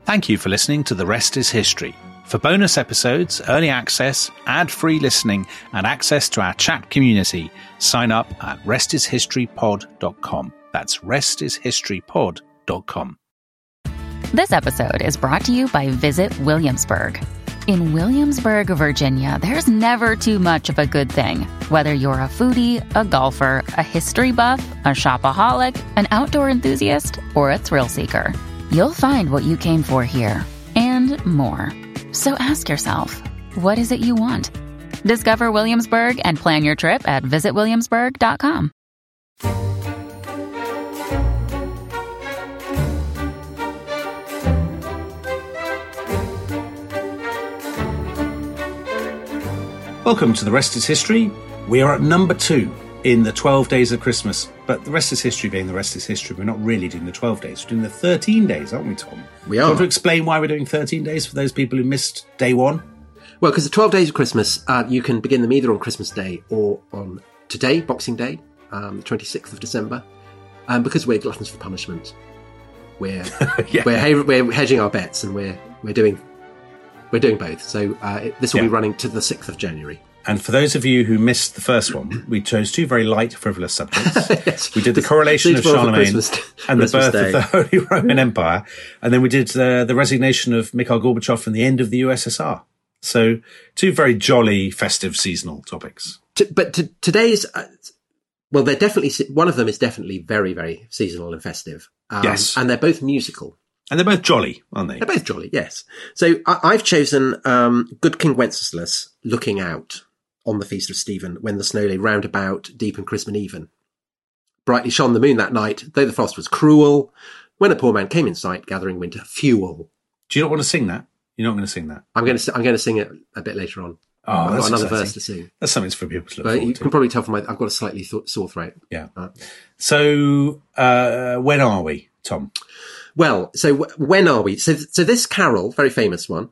Thank you for listening to The Rest is History. For bonus episodes, early access, ad-free listening, and access to our chat community, sign up at restishistorypod.com. That's restishistorypod.com. This episode is brought to you by Visit Williamsburg. In Williamsburg, Virginia, there's never too much of a good thing. Whether you're a foodie, a golfer, a history buff, a shopaholic, an outdoor enthusiast, or a thrill seeker, you'll find what you came for here and more. So ask yourself, what is it you want? Discover Williamsburg and plan your trip at visitwilliamsburg.com. Welcome to The Rest is History. We are at number 2 in the 12 days of Christmas. But the rest is history being the rest is history. We're not really doing the 12 days. We're doing the 13 days, aren't we, Tom? We are. Do you want to explain why we're doing 13 days for those people who missed day 1? Well, because the 12 days of Christmas, you can begin them either on Christmas Day or on today, Boxing Day, the 26th of December. Because we're gluttons for punishment. We're we're hedging our bets and we're doing both. So this will be running to the 6th of January. And for those of you who missed the first one, we chose 2 very light, frivolous subjects. Yes. We did the coronation of Charlemagne and the birth of the Holy Roman Empire. And then we did the resignation of Mikhail Gorbachev and the end of the USSR. So 2 very jolly, festive, seasonal topics. Today's... well, they're definitely... One of them is definitely very, very seasonal and festive. Yes. And they're both musical. And they're both jolly, aren't they? They're both jolly, yes. So I've chosen Good King Wenceslas looking out on the Feast of Stephen when the snow lay round about, deep and crisp and even. Brightly shone the moon that night, though the frost was cruel, when a poor man came in sight, gathering winter fuel. Do you not want to sing that? You're not going to sing that? I'm going to sing it a bit later on. Oh, I've that's got another exciting verse to sing. That's something for people to look But forward you to. can probably tell from I've got a slightly sore throat. Yeah. So when are we, Tom? Well, so when are we? So this carol, very famous one,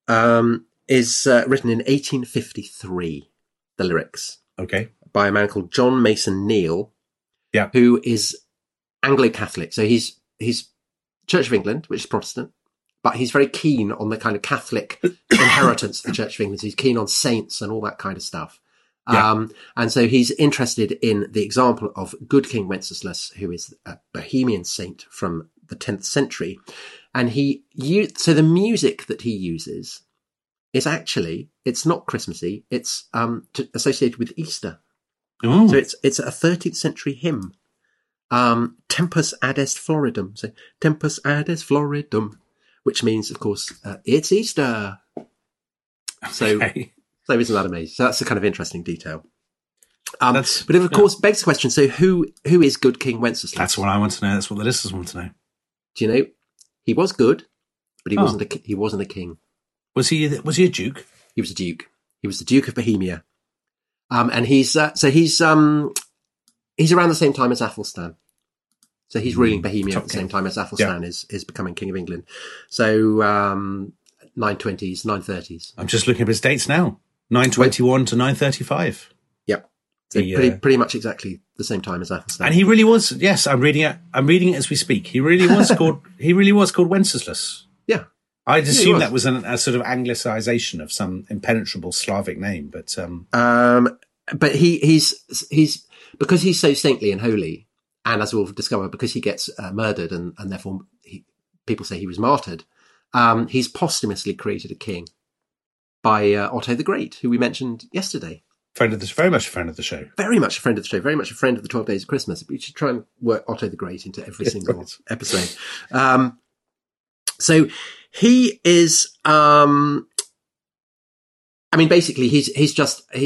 is written in 1853. The lyrics, okay, by a man called John Mason Neale, yeah, who is Anglo-Catholic. So he's Church of England, which is Protestant, but he's very keen on the kind of Catholic inheritance of the Church of England. So he's keen on saints and all that kind of stuff. Yeah. And so he's interested in the example of Good King Wenceslas, who is a Bohemian saint from the 10th century. And so the music that he uses is actually, it's not Christmassy, it's associated with Easter. Ooh. So it's a 13th century hymn. Tempus adest floridum. So Tempus adest floridum, which means, of course, it's Easter. So, okay. So isn't that amazing? So that's a kind of interesting detail. But it, of course, begs the question, so who is Good King Wenceslas? That's what I want to know. That's what the listeners want to know. Do you know? He was good, but he wasn't a king. Was he a duke? He was a duke. He was the Duke of Bohemia. And he's around the same time as Athelstan. So he's ruling Bohemia at the same time as Athelstan is becoming King of England. So 920s, 930s. I'm just looking at his dates now. 921 to 935. Yep. So pretty much exactly the same time as Athelstan. And he really was. Yes, I'm reading it as we speak. He really was called. He really was called Wenceslas. Yeah. I'd assume that was a sort of anglicization of some impenetrable Slavic name, but he's because he's so saintly and holy, and as we'll discover, because he gets murdered and therefore people say he was martyred. He's posthumously created a king by Otto the Great, who we mentioned yesterday. Very much a friend of the show. Very much a friend of the show. Very much a friend of the 12 Days of Christmas. We should try and work Otto the Great into every single episode. So he is, basically he's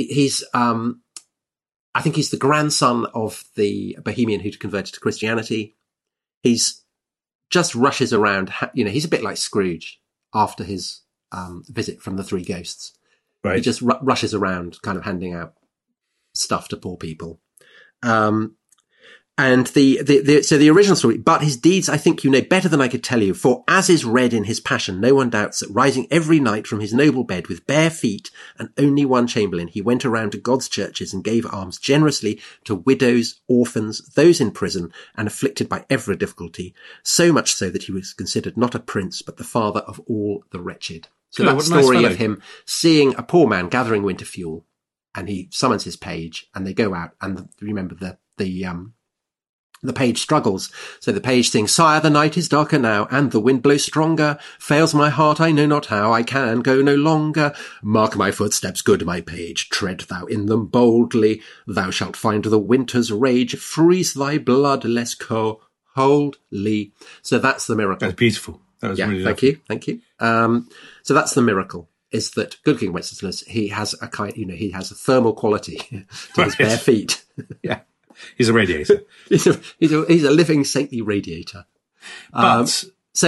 I think he's the grandson of the Bohemian who converted to Christianity. He's just rushes around, he's a bit like Scrooge after his visit from the Three Ghosts. Right. He just rushes around kind of handing out stuff to poor people. And so the original story, but his deeds I think you know better than I could tell you, for as is read in his passion, no one doubts that rising every night from his noble bed with bare feet and only one chamberlain, he went around to God's churches and gave alms generously to widows, orphans, those in prison and afflicted by every difficulty, so much so that he was considered not a prince, but the father of all the wretched. So that story of him seeing a poor man gathering winter fuel, and he summons his page and they go out, and remember the page struggles. So the page sings, "Sire, the night is darker now, and the wind blows stronger. Fails my heart, I know not how. I can go no longer. Mark my footsteps, good my page. Tread thou in them boldly. Thou shalt find the winter's rage. Freeze thy blood less coldly." So that's the miracle. That's beautiful. That was really lovely. Thank you. So that's the miracle. Is that good King Wenceslas? He has he has a thermal quality to his bare feet. Yeah. He's a radiator. he's a living saintly radiator. But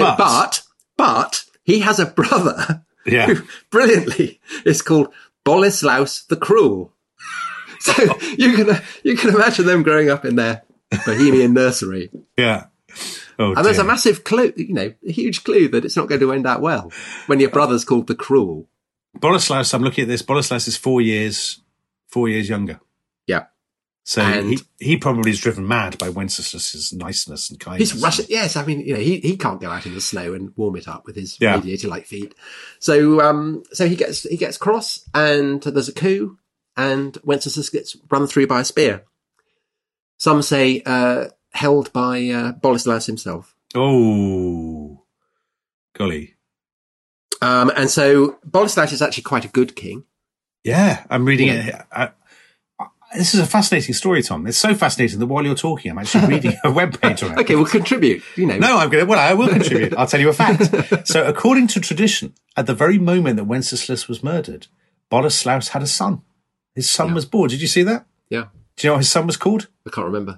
he has a brother who brilliantly is called Boleslaus the Cruel. So you can imagine them growing up in their Bohemian nursery. Yeah. Oh, and there's a massive clue, a huge clue that it's not going to end that well when your brother's called the Cruel. Boleslaus, I'm looking at this. Boleslaus is 4 years younger. Yeah. So he probably is driven mad by Wenceslas's niceness and kindness. He's Russian. Yes, I mean, he can't go out in the snow and warm it up with his radiator-like feet. So he gets cross, and there's a coup, and Wenceslas gets run through by a spear. Some say held by Boleslaus himself. Oh, golly! And so Boleslaus is actually quite a good king. Yeah, I'm reading it. This is a fascinating story, Tom. It's so fascinating that while you're talking, I'm actually reading a webpage on it. Okay, we'll contribute. No, I will contribute. I'll tell you a fact. So, according to tradition, at the very moment that Wenceslas was murdered, Boleslaus had a son. His son was born. Did you see that? Yeah. Do you know what his son was called? I can't remember.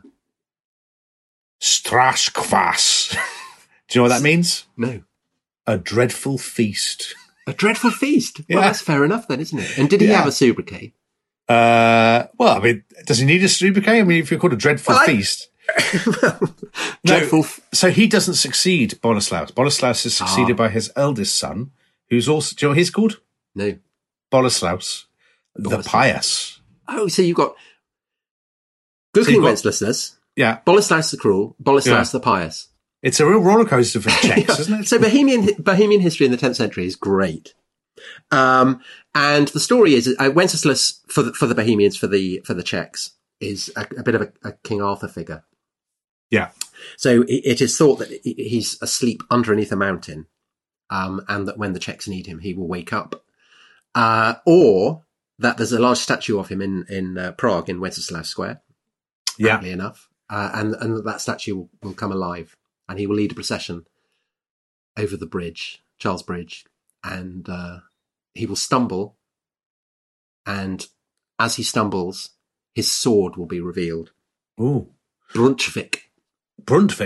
Strashkvas. Do you know what that means? No. A dreadful feast. A dreadful feast? Well, that's fair enough then, isn't it? And did he have a sobriquet? Well, I mean, does he need a sobriquet? I mean, if you're called a dreadful feast. Dreadful. So he doesn't succeed Boleslaus. Boleslaus is succeeded by his eldest son, who's also, do you know what he's called? No. Boleslaus the Pious. Oh, so you've got good King Wenceslas. Yeah. Boleslaus the Cruel, Boleslaus the Pious. It's a real roller coaster for Czechs, isn't it? So Bohemian history in the 10th century is great. And the story is Wenceslas for the Bohemians, for the Czechs, is a bit of a King Arthur figure. Yeah. So it is thought that he's asleep underneath a mountain, and that when the Czechs need him, he will wake up, or that there's a large statue of him in Prague in Wenceslas Square. Apparently enough, and that statue will come alive, and he will lead a procession over the bridge, Charles Bridge, and he will stumble, and as he stumbles, his sword will be revealed. Ooh. Brunswick. That's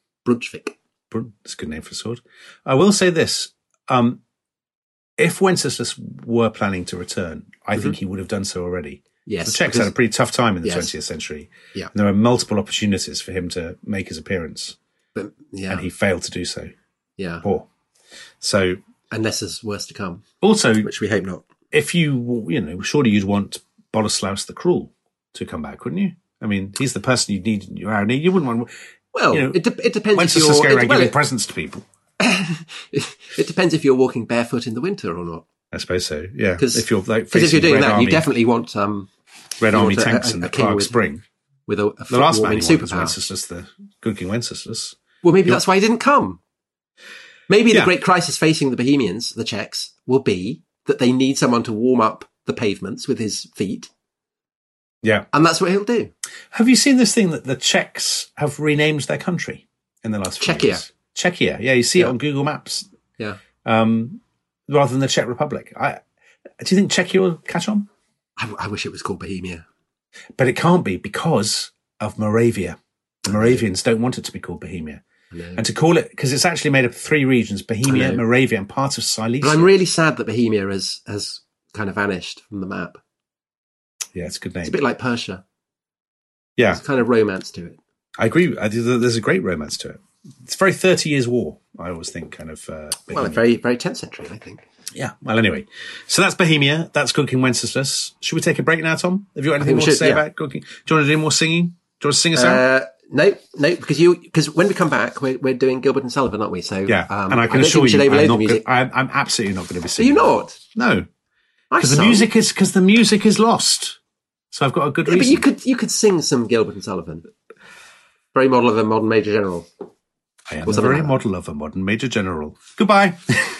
a good name for a sword. I will say this. If Wenceslas were planning to return, I think he would have done so already. Yes. The Czechs had a pretty tough time in the 20th century. Yeah. And there were multiple opportunities for him to make his appearance. But, and he failed to do so. Yeah. Poor. So, unless there's worse to come. Also, which we hope not. If surely you'd want Boleslaus the Cruel to come back, wouldn't you? I mean, he's the person you'd need in your army. You wouldn't want. Well, it depends. Wenceslas going around giving presents to people. It depends if you're walking barefoot in the winter or not. I suppose so. Yeah, because if you're doing that, you definitely want Red Army tanks in the Prague Spring with a the last man superpower. Was Wenceslas, the good King Wenceslas. Well, maybe that's why he didn't come. Maybe the great crisis facing the Bohemians, the Czechs, will be that they need someone to warm up the pavements with his feet. Yeah. And that's what he'll do. Have you seen this thing that the Czechs have renamed their country in the last few years? Czechia. Yeah, you see it on Google Maps. Yeah. Rather than the Czech Republic. Do you think Czechia will catch on? I wish it was called Bohemia. But it can't be because of Moravia. The Moravians don't want it to be called Bohemia. And to call it, because it's actually made up of 3 regions, Bohemia, Moravia, and part of Silesia. But I'm really sad that Bohemia has kind of vanished from the map. Yeah, it's a good name. It's a bit like Persia. Yeah. There's kind of romance to it. I agree. There's a great romance to it. It's very 30 Years' War, I always think, kind of. Well, a very, very 10th century, I think. Yeah. Well, anyway. So that's Bohemia. That's Cooking Wenceslas. Should we take a break now, Tom? Have you got anything more to say about cooking? Do you want to do more singing? Do you want to sing us out? No, because when we come back, we're doing Gilbert and Sullivan, aren't we? So yeah, and I can assure you, I'm absolutely not going to be singing. Are you not? No, because the music is lost. So I've got a good reason. But you could sing some Gilbert and Sullivan. Very model of a modern Major General. I am the very model of a modern Major General. Goodbye.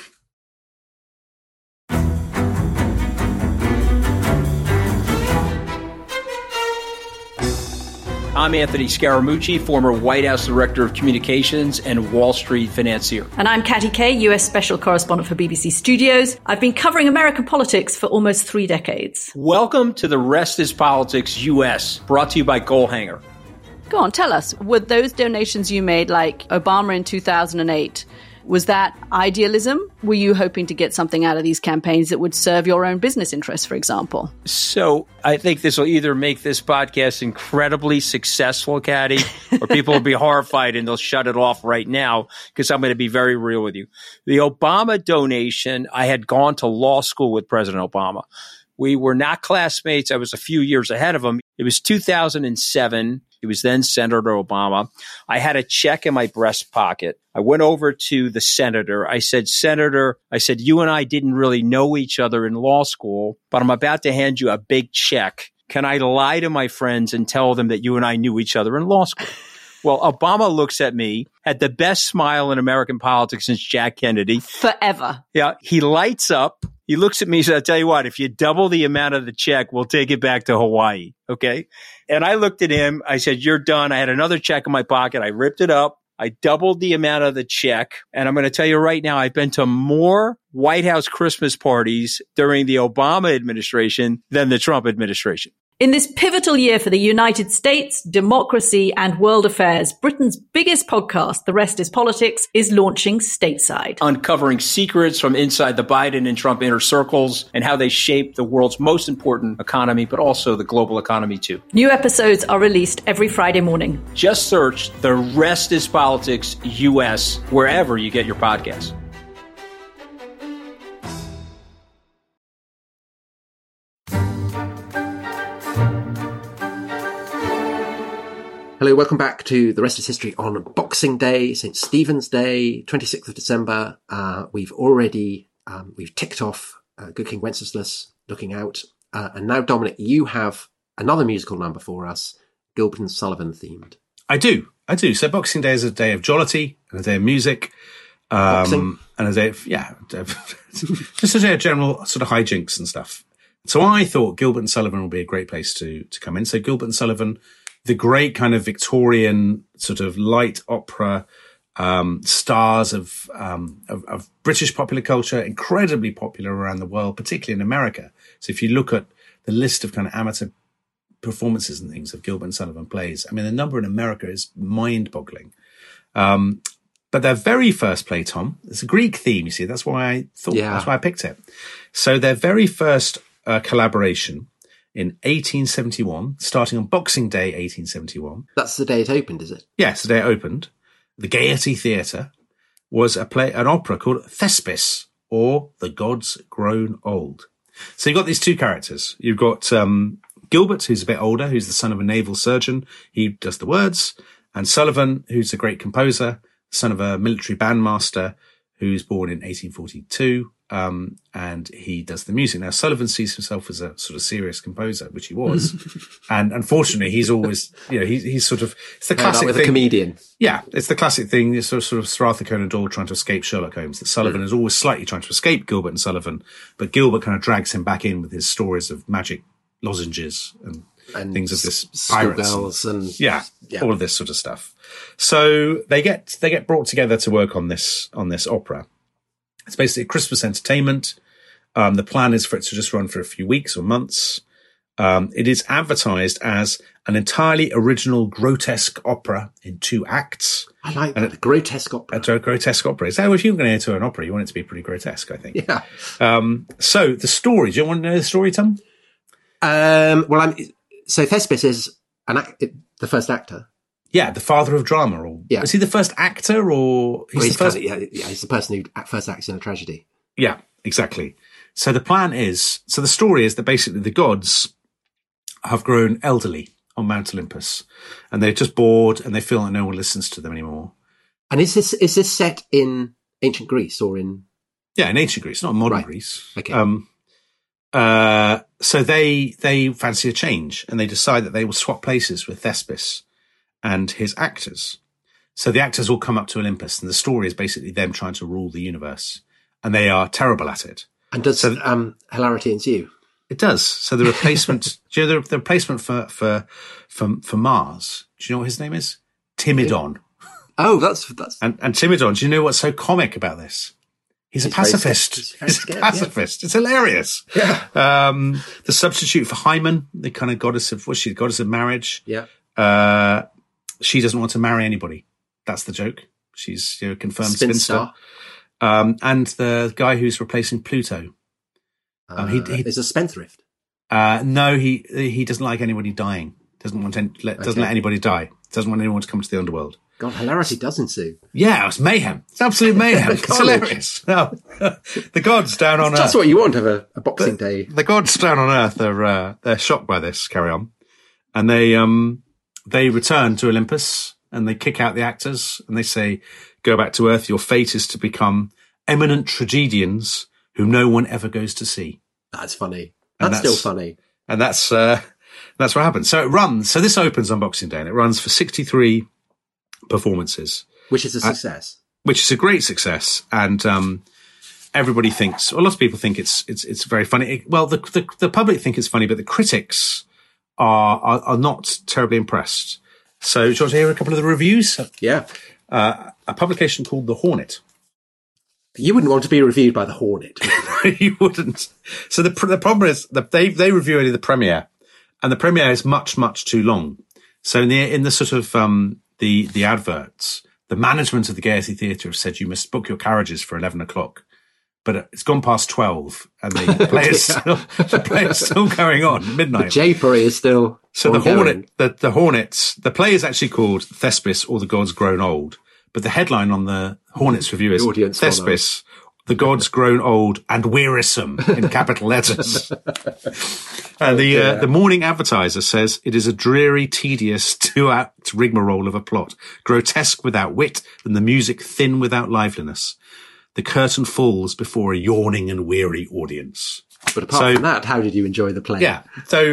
I'm Anthony Scaramucci, former White House Director of Communications and Wall Street financier. And I'm Katty Kay, US Special Correspondent for BBC Studios. I've been covering American politics for almost 3 decades. Welcome to The Rest is Politics US, brought to you by Goalhanger. Go on, tell us, were those donations you made, like Obama in 2008, was that idealism? Were you hoping to get something out of these campaigns that would serve your own business interests, for example? So I think this will either make this podcast incredibly successful, Katty, or people will be horrified and they'll shut it off right now because I'm going to be very real with you. The Obama donation, I had gone to law school with President Obama. We were not classmates. I was a few years ahead of him. It was 2007. He was then Senator Obama. I had a check in my breast pocket. I went over to the senator. I said, Senator, you and I didn't really know each other in law school, but I'm about to hand you a big check. Can I lie to my friends and tell them that you and I knew each other in law school? Well, Obama looks at me, had the best smile in American politics since Jack Kennedy. Forever. Yeah. He lights up. He looks at me and says, I'll tell you what, if you double the amount of the check, we'll take it back to Hawaii. Okay. And I looked at him. I said, you're done. I had another check in my pocket. I ripped it up. I doubled the amount of the check. And I'm going to tell you right now, I've been to more White House Christmas parties during the Obama administration than the Trump administration. In this pivotal year for the United States, democracy and world affairs, Britain's biggest podcast, The Rest is Politics, is launching stateside. Uncovering secrets from inside the Biden and Trump inner circles and how they shape the world's most important economy, but also the global economy too. New episodes are released every Friday morning. Just search The Rest is Politics US wherever you get your podcasts. Hello, welcome back to The Rest is History on Boxing Day, St. Stephen's Day, 26th of December. We've ticked off Good King Wenceslas, Looking Out. And now, Dominic, you have another musical number for us, Gilbert and Sullivan themed. I do. So Boxing Day is a day of jollity and a day of music. And a day of, just a day of general sort of hijinks and stuff. So I thought Gilbert and Sullivan would be a great place to come in. So Gilbert and Sullivan, the great kind of Victorian sort of light opera stars of British popular culture, incredibly popular around the world, particularly in America. So if you look at the list of kind of amateur performances and things of Gilbert and Sullivan plays, I mean, the number in America is mind-boggling. But their very first play, Tom, it's a Greek theme, you see. That's why I picked it. So their very first collaboration in 1871, starting on Boxing Day, 1871. That's the day it opened, is it? Yes, the day it opened. The Gaiety Theatre was an opera called Thespis, or The Gods Grown Old. So you've got these two characters. You've got Gilbert, who's a bit older, who's the son of a naval surgeon. He does the words. And Sullivan, who's a great composer, son of a military bandmaster, who's born in 1842. And he does the music. Now, Sullivan sees himself as a sort of serious composer, which he was. And unfortunately, he's always, he's sort of, it's the classic with thing. A comedian. Yeah, it's the classic thing. It's sort of Sir Arthur Conan Doyle trying to escape Sherlock Holmes. That Sullivan is always slightly trying to escape Gilbert and Sullivan, but Gilbert kind of drags him back in with his stories of magic lozenges and things of this pirates and all of this sort of stuff. So they get brought together to work on this opera. It's basically a Christmas entertainment. The plan is for it to just run for a few weeks or months. It is advertised as an entirely original grotesque opera in 2 acts. I like that, a grotesque opera. A grotesque opera. So if you're going to enter an opera, you want it to be pretty grotesque, I think. Yeah. So the story, do you want to know the story, Tom? So Thespis is the first actor. Yeah, the father of drama. Or is he the first actor, or he's the first? He's the person who first acts in a tragedy. Yeah, exactly. So the story is that basically the gods have grown elderly on Mount Olympus, and they're just bored, and they feel like no one listens to them anymore. And is this set in ancient Greece or in? Yeah, in ancient Greece, not modern Greece. Okay. So they fancy a change, and they decide that they will swap places with Thespis and his actors. So the actors all come up to Olympus, and the story is basically them trying to rule the universe, and they are terrible at it. And does hilarity ensue? It does. So the replacement, do you know the replacement for Mars? Do you know what his name is? Timidon. Oh, that's and Timidon. Do you know what's so comic about this? He's a pacifist. He's a pacifist. Yeah. It's hilarious. Yeah. The substitute for Hymen, the kind of goddess of goddess of marriage. Yeah. She doesn't want to marry anybody. That's the joke. She's a confirmed spinster. And the guy who's replacing Pluto. He is a spendthrift. No, he doesn't like anybody dying. Doesn't let anybody die. Doesn't want anyone to come to the underworld. God, hilarity does ensue. Yeah, it's mayhem. It's absolute mayhem. It's hilarious. No, the gods down on Earth. That's what you want of a Boxing Day. The gods down on Earth are they're shocked by this. Carry on, and they return to Olympus and they kick out the actors and they say, "Go back to Earth. Your fate is to become eminent tragedians who no one ever goes to see." That's funny. That's still funny. And that's what happens. So it runs. So this opens on Boxing Day and it runs for 63 performances. Which is a success. Which is a great success. And everybody thinks, a lot of people think it's very funny. The public think it's funny, but the critics are not terribly impressed. So do you want to hear a couple of the reviews? Yeah. A publication called The Hornet. You wouldn't want to be reviewed by The Hornet. You wouldn't. So the problem is that they review only the premiere, and the premiere is much, much too long. So in the sort of the adverts, the management of the Gaiety Theatre have said you must book your carriages for 11 o'clock, but it's gone past 12, and the play is still going on at midnight. The J-Parade is still. So ongoing. the Hornets, the play is actually called Thespis or the Gods Grown Old. But the headline on the Hornets review is Thespis, the Gods Grown Old and Wearisome in capital letters. And the Morning Advertiser says it is a dreary, tedious, two-act rigmarole of a plot, grotesque without wit and the music thin without liveliness. The curtain falls before a yawning and weary audience. But apart from that, how did you enjoy the play? Yeah.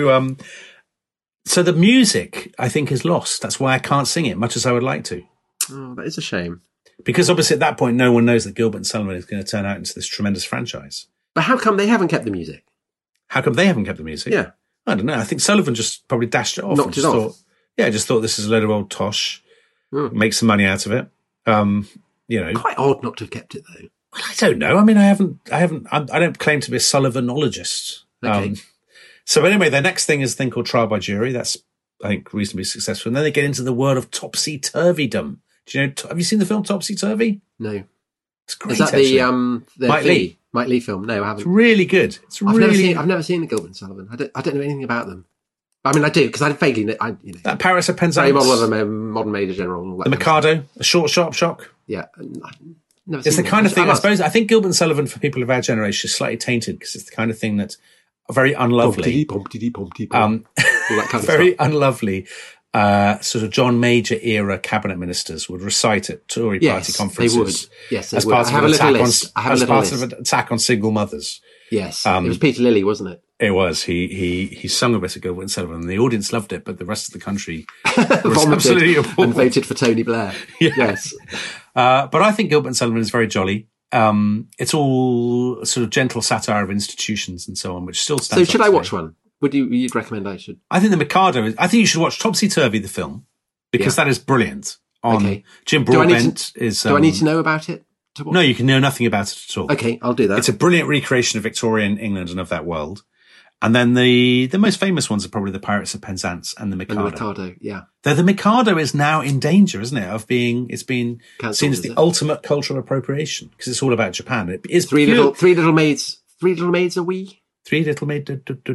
So the music, I think, is lost. That's why I can't sing it, much as I would like to. Oh, that is a shame. Because obviously at that point, no one knows that Gilbert and Sullivan is going to turn out into this tremendous franchise. But how come they haven't kept the music? How come they haven't kept the music? Yeah. I don't know. I think Sullivan just probably dashed it off. Knocked it off. Just thought this is a load of old tosh. Make some money out of it. Quite odd not to have kept it though. Well, I don't know. I mean, I don't claim to be a Sullivanologist. Okay. So anyway, their next thing is a thing called Trial by Jury. That's, I think, reasonably successful. And then they get into the world of topsy-turvydom. Do you know? Have you seen the film Topsy Turvy? No. It's great. Is that the Mike Leigh film? No, I haven't. It's really good. I've never seen the Gilbert and Sullivan. I don't know anything about them. I mean, I do because I vaguely know. That Paris at Penzance. Very modern Major General. And all that the Mikado, a short, sharp shock. Yeah, never. It's the kind of thing. I suppose. I think Gilbert and Sullivan for people of our generation is slightly tainted because it's the kind of thing that very unlovely. All that kind of very stuff. Unlovely. Sort of John Major era cabinet ministers would recite at Tory party conferences. They would. Yes, they as would. part of an attack on single mothers. Yes, it was Peter Lilly, wasn't it? It was. He sung a bit of Gilbert and Sullivan, and the audience loved it, but the rest of the country was absolutely appalled and voted for Tony Blair. Yeah. Yes, but I think Gilbert and Sullivan is very jolly. It's all sort of gentle satire of institutions and so on, which still stands. So should I watch one? You'd recommend I should? I think the Mikado I think you should watch Topsy Turvy, the film, because that is brilliant. Jim Broadbent is. Do I need to know about it? No, you can know nothing about it at all. Okay, I'll do that. It's a brilliant recreation of Victorian England and of that world. And then the most famous ones are probably the Pirates of Penzance and the Mikado. And the Mikado, yeah. Though the Mikado is now in danger, isn't it? It's been Cancelled, seen as the ultimate cultural appropriation because it's all about Japan. It is three little maids. 3 Little Maids are we? Three little maids. I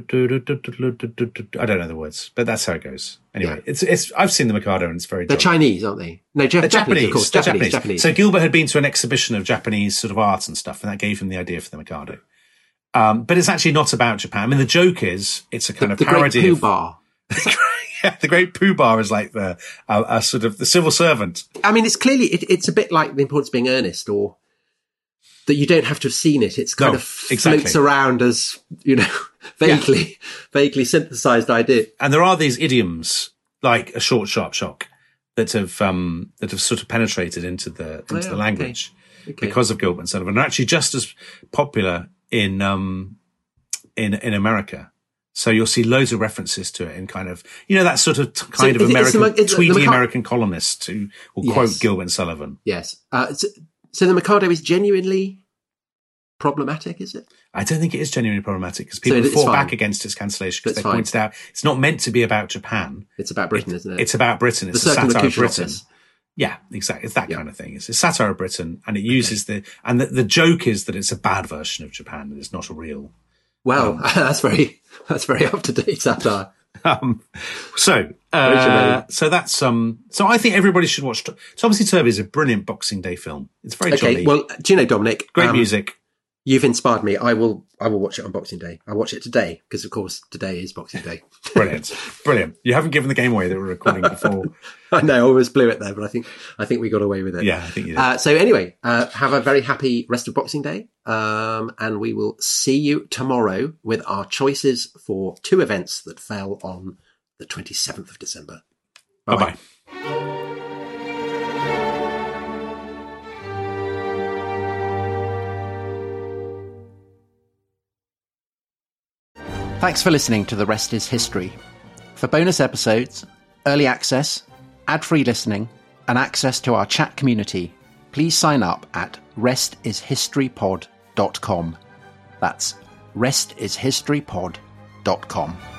don't know the words, but that's how it goes. Anyway, it's. I've seen the Mikado, and it's very. They're Chinese, aren't they? No, Japanese, of course. Japanese. So Gilbert had been to an exhibition of Japanese sort of art and stuff, and that gave him the idea for the Mikado. But it's actually not about Japan. I mean, the joke is it's a kind of parody. The Great Pooh Bar. The Great Pooh Bar is like a sort of the civil servant. I mean, it's clearly it's a bit like The Importance of Being Earnest, or that you don't have to have seen it. It's kind of floats around as, vaguely synthesized idea. And there are these idioms like a short, sharp shock that have sort of penetrated into the language because of Gilbert and Sullivan. And are actually just as popular in America. So you'll see loads of references to it in kind of, that sort of tweety American columnist who will quote Gilbert and Sullivan. Yes. So the Mikado is genuinely problematic, is it? I don't think it is genuinely problematic because people fought back against its cancellation because they pointed out it's not meant to be about Japan. It's about Britain, isn't it? It's about Britain. It's a satire of Britain. Yeah, exactly. It's that kind of thing. It's a satire of Britain, and it uses the joke is that it's a bad version of Japan and it's not a real. Well, that's very up to date satire. So that's so I think everybody should watch. Topsy Turvy is a brilliant Boxing Day film. It's very jolly. Well, do you know, Dominic? Great music. You've inspired me. I will watch it on Boxing Day. I'll watch it today because, of course, today is Boxing Day. Brilliant. You haven't given the game away that we're recording before. I know, I almost blew it there, but I think we got away with it. Yeah, I think you did. So anyway, have a very happy rest of Boxing Day. And we will see you tomorrow with our choices for 2 events that fell on the 27th of December. Bye-bye. Thanks for listening to The Rest is History. For bonus episodes, early access, ad-free listening, and access to our chat community, please sign up at restishistorypod.com. That's restishistorypod.com.